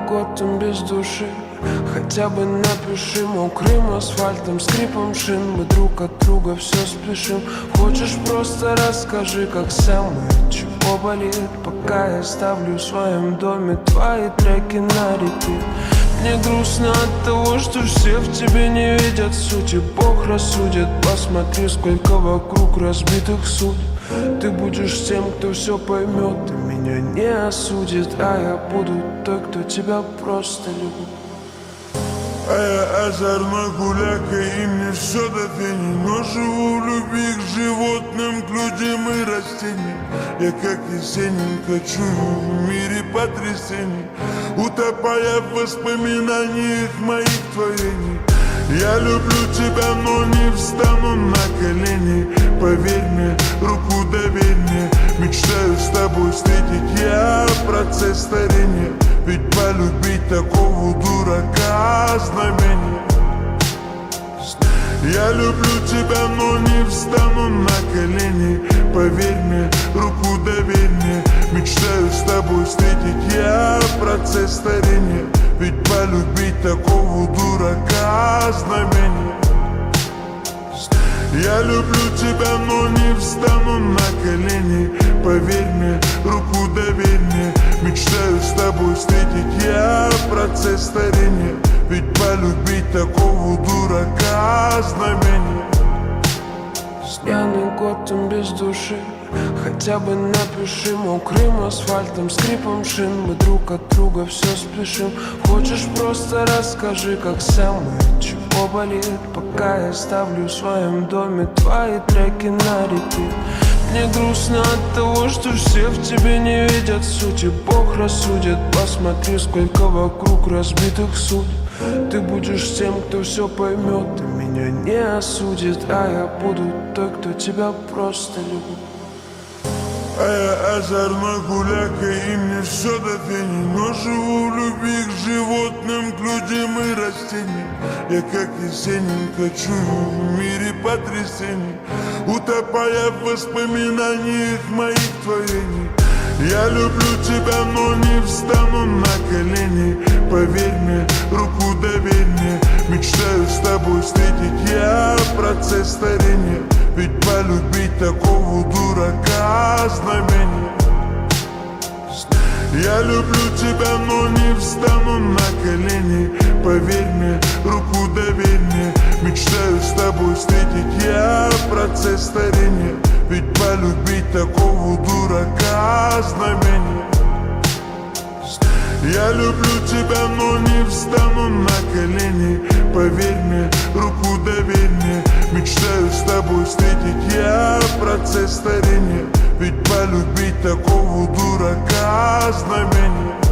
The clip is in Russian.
год он без души. Хотя бы напиши мокрым асфальтом, скрипом шин. Мы друг от друга все спешим. Хочешь, просто расскажи, как самое, чего болит. Пока я ставлю в своем доме твои треки на репит. Мне грустно от того, что все в тебе не видят сути. Бог рассудит, посмотри, сколько вокруг разбитых судеб. Ты будешь тем, кто все поймет и меня не осудит. А я буду той, кто тебя просто любит. А я озорной гуляка, и мне все до фени. Но живу в любви к животным, к людям и растениям. Я как Есенин кочую в мире потрясений, утопая в воспоминаниях моих творений. Я люблю тебя, но не встану на колени. Поверь мне, руку доверь мне. Мечтаю с тобой встретить я процесс старения. Ведь полюбить такого дурака знамение. Я люблю тебя, но не встану на колени. Поверь мне, руку доверь мне. Мечтаю с тобой встретить я процесс старения. Ведь полюбить такого дурака знамение. Я люблю тебя, но не встану на колени. Поверь мне, руку доверь мне. Мечтаю с тобой встретить я процесс старения. Ведь полюбить такого дурака знамение. Пьяный год он без души. Хотя бы напиши мокрым асфальтом, скрипом шин. Мы друг от друга все спешим. Хочешь, просто расскажи, как самое, чего болит. Пока я ставлю в своем доме твои треки на репит. Мне грустно от того, что все в тебе не видят сути. Бог рассудит, посмотри, сколько вокруг разбитых судеб. Ты будешь тем, кто все поймет и меня не осудит. А я буду той, кто тебя просто любит. А я озорной гуляка, и мне все до фени. Но живу в любви к животным, к людям и растениям. Я как Есенин кочую в мире потрясений, утопая в воспоминаниях моих творений. Я люблю тебя, но не встану на колени. Поверь мне, руку доверь мне. Мечтаю с тобой встретить я процесс старения. Ведь полюбить такого дурака знамение. Я люблю тебя, но не встану на колени. Поверь мне, руку доверь мне. Мечтаю с тобой встретить я процесс старения. Ведь полюбить такого дурака знамение. Я люблю тебя, но не встану на колени. Поверь мне, руку доверь мне. Мечтаю с тобой встретить я процесс старения. Ведь полюбить такого дурака знамение.